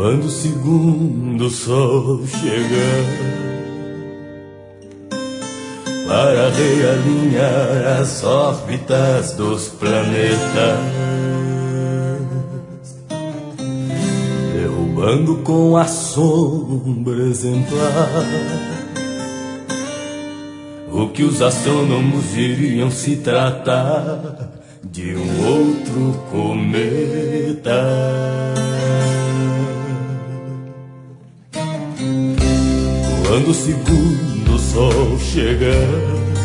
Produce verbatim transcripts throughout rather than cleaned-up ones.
Quando o segundo sol chegar para realinhar as órbitas dos planetas, derrubando com a sombra exemplar o que os astrônomos diriam se tratar de um outro cometa. Quando o segundo sol chegar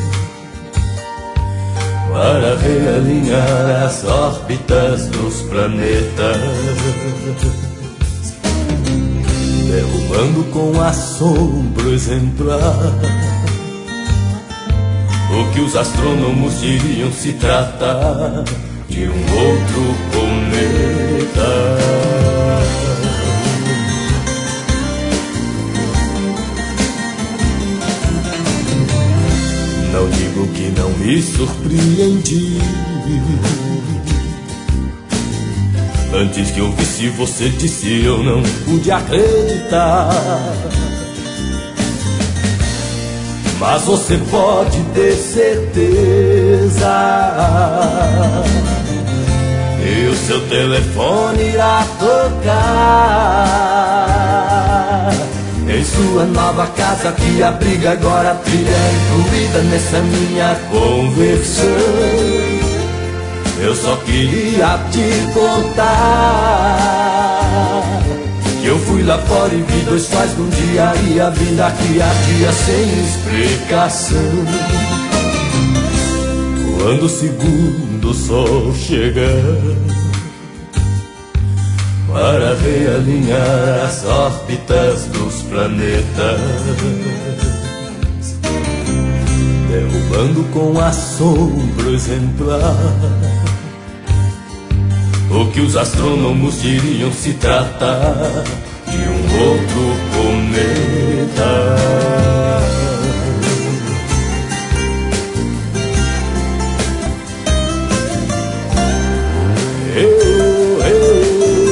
para realinhar as órbitas dos planetas, derrubando com assombro exemplar o que os astrônomos diriam se tratar de um outro cometa. Não digo que não me surpreendi antes que eu visse você disse, eu não pude acreditar. Mas você pode ter certeza, e o seu telefone irá tocar em sua nova casa que abriga agora a trilha incluída nessa minha conversão. Eu só queria te contar que eu fui lá fora e vi dois pais num dia e a vida aqui ardia sem explicação. Quando o segundo sol chegar para realinhar as órbitas dos planetas, derrubando com assombro exemplar o que os astrônomos diriam se tratar de um outro cometa. Eu, eu.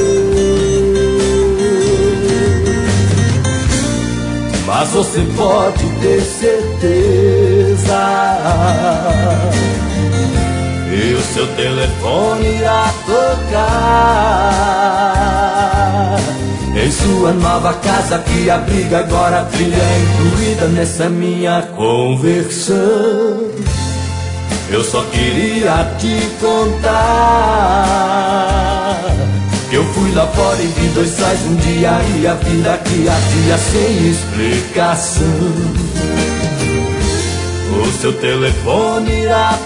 Mas você pode ter certeza, e o seu telefone irá tocar em sua nova casa que abriga agora a trilha incluída nessa minha conversão. Eu só queria te contar que eu fui lá fora e vi dois sais um dia e a vida aqui ardia sem explicação. O seu telefone irá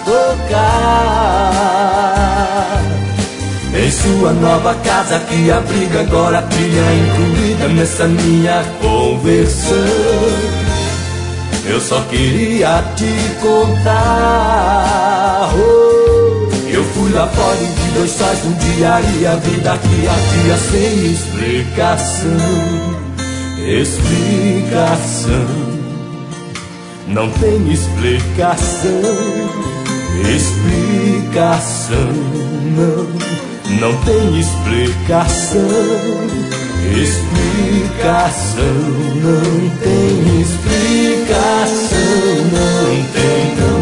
tocar em sua nova casa que abriga agora a trilha incluída nessa minha conversão. Eu só queria te contar oh, que eu fui lá fora e vi dois sóis num dia e a vida aqui ardia sem explicação. Explicação. Não tem explicação, explicação, não, não tem explicação, explicação, não tem explicação, não tem, não.